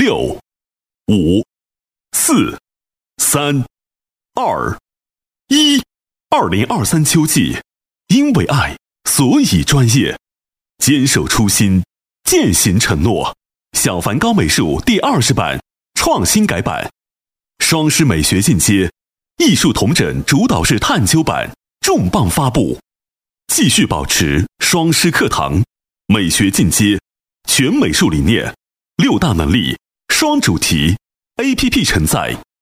6、5、4、3、2、1。2023秋季，因为爱，所以专业，坚守初心，践行承诺。小梵高美术第20版创新改版，双师美学进阶，艺术统整主导式探究版重磅发布，继续保持双师课堂美学进阶，全美术理念，6大能力，双主题 ，APP 承载